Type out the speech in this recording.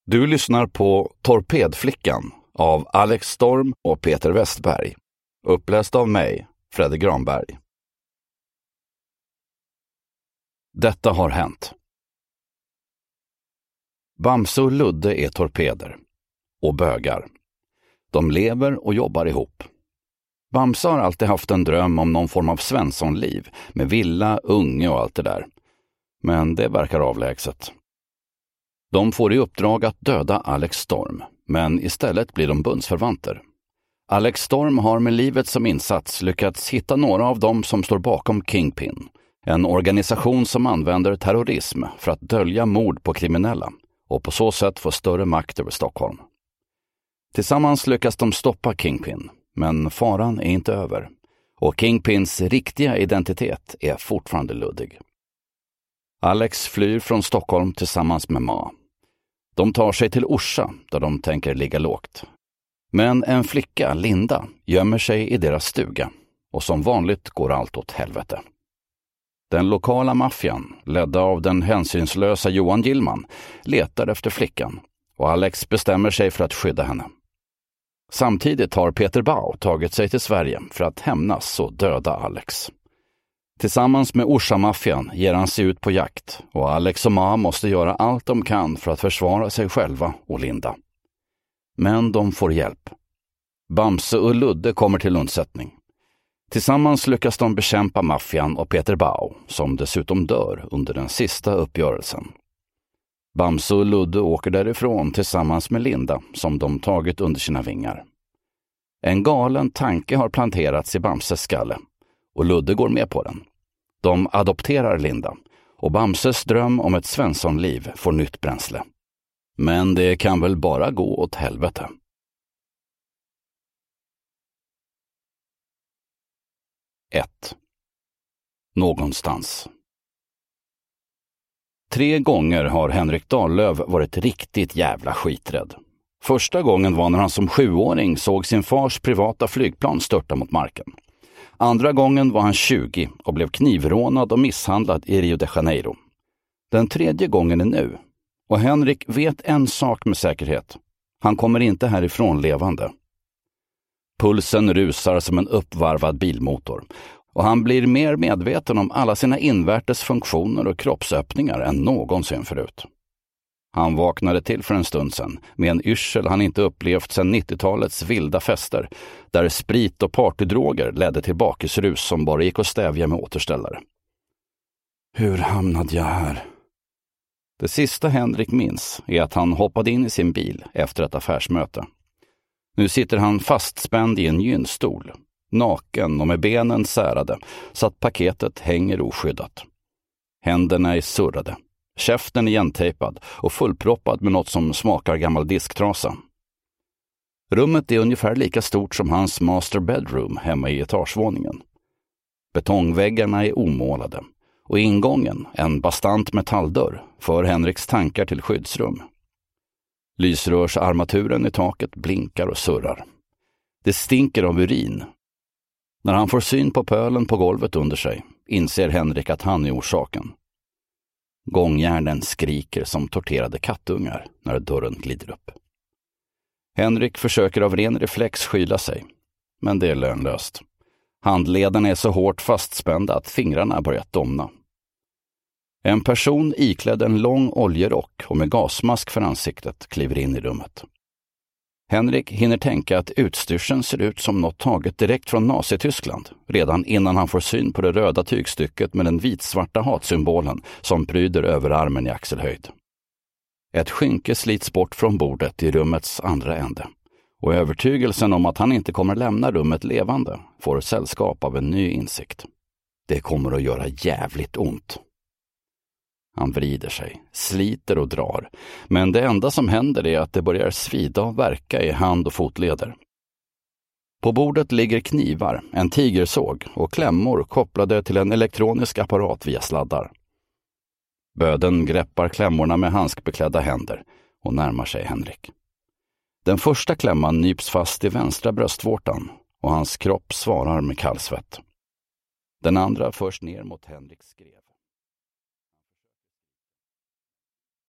Du lyssnar på Torpedflickan av Alex Storm och Peter Westberg. Uppläst av mig, Fredrik Granberg. Detta har hänt. Bamse och Ludde är torpeder. Och bögar. De lever och jobbar ihop. Bamse har alltid haft en dröm om någon form av svenssonliv med villa, unge och allt det där. Men det verkar avlägset. De får i uppdrag att döda Alex Storm, men istället blir de bundsförvanter. Alex Storm har med livet som insats lyckats hitta några av dem som står bakom Kingpin, en organisation som använder terrorism för att dölja mord på kriminella och på så sätt få större makt över Stockholm. Tillsammans lyckas de stoppa Kingpin, men faran är inte över och Kingpins riktiga identitet är fortfarande luddig. Alex flyr från Stockholm tillsammans med Ma. De tar sig till Orsa där de tänker ligga lågt. Men en flicka, Linda, gömmer sig i deras stuga och som vanligt går allt åt helvete. Den lokala maffian, ledda av den hänsynslösa Johan Gillman, letar efter flickan och Alex bestämmer sig för att skydda henne. Samtidigt har Peter Bau tagit sig till Sverige för att hämnas och döda Alex. Tillsammans med Orsa-maffian ger han sig ut på jakt och Alex och Ma måste göra allt de kan för att försvara sig själva och Linda. Men de får hjälp. Bamse och Ludde kommer till undsättning. Tillsammans lyckas de bekämpa maffian och Peter Bau, som dessutom dör under den sista uppgörelsen. Bamse och Ludde åker därifrån tillsammans med Linda, som de tagit under sina vingar. En galen tanke har planterats i Bamses skalle, och Ludde går med på den. De adopterar Linda, och Bamses dröm om ett svenssonliv får nytt bränsle. Men det kan väl bara gå åt helvete. Ett. Någonstans. 3 gånger har Henrik Dahllöf varit riktigt jävla skiträdd. Första gången var när han som 7-åring såg sin fars privata flygplan störta mot marken. Andra gången var han 20 och blev knivrånad och misshandlad i Rio de Janeiro. Den 3:e gången är nu. Och Henrik vet en sak med säkerhet. Han kommer inte härifrån levande. Pulsen rusar som en uppvarvad bilmotor. Och han blir mer medveten om alla sina invärtes funktioner och kroppsöppningar än någonsin förut. Han vaknade till för en stund sedan med en yrsel han inte upplevt sedan 90-talets vilda fester, där sprit och partydroger ledde till bakisrus som bara gick att stävja med återställare. Hur hamnade jag här? Det sista Henrik minns är att han hoppade in i sin bil efter ett affärsmöte. Nu sitter han fastspänd i en gynstol, naken och med benen särade, så att paketet hänger oskyddat. Händerna är surrade, käften igentejpad och fullproppad med något som smakar gammal disktrasa. Rummet är ungefär lika stort som hans master bedroom hemma i etagevåningen. Betongväggarna är omålade och ingången, en bastant metalldörr, för Henriks tankar till skyddsrum. Lysrörsarmaturen i taket blinkar och surrar. Det stinker av urin. När han får syn på pölen på golvet under sig inser Henrik att han är orsaken. Gångjärnen skriker som torterade kattungar när dörren glider upp. Henrik försöker av ren reflex skyla sig, men det är lönlöst. Handlederna är så hårt fastspända att fingrarna börjat domna. En person iklädd en lång oljerock och med gasmask för ansiktet kliver in i rummet. Henrik hinner tänka att utstyrseln ser ut som något taget direkt från Nazityskland, redan innan han får syn på det röda tygstycket med den vitsvarta hatsymbolen som pryder överarmen i axelhöjd. Ett skynke slits bort från bordet i rummets andra ände, och övertygelsen om att han inte kommer lämna rummet levande får sällskap av en ny insikt. Det kommer att göra jävligt ont. Han vrider sig, sliter och drar, men det enda som händer är att det börjar svida och verka i hand- och fotleder. På bordet ligger knivar, en tigersåg och klämmor kopplade till en elektronisk apparat via sladdar. Böden greppar klämmorna med handskbeklädda händer och närmar sig Henrik. Den första klämman nyps fast i vänstra bröstvårtan och hans kropp svarar med kallsvett. Den andra förs ner mot Henriks skrev.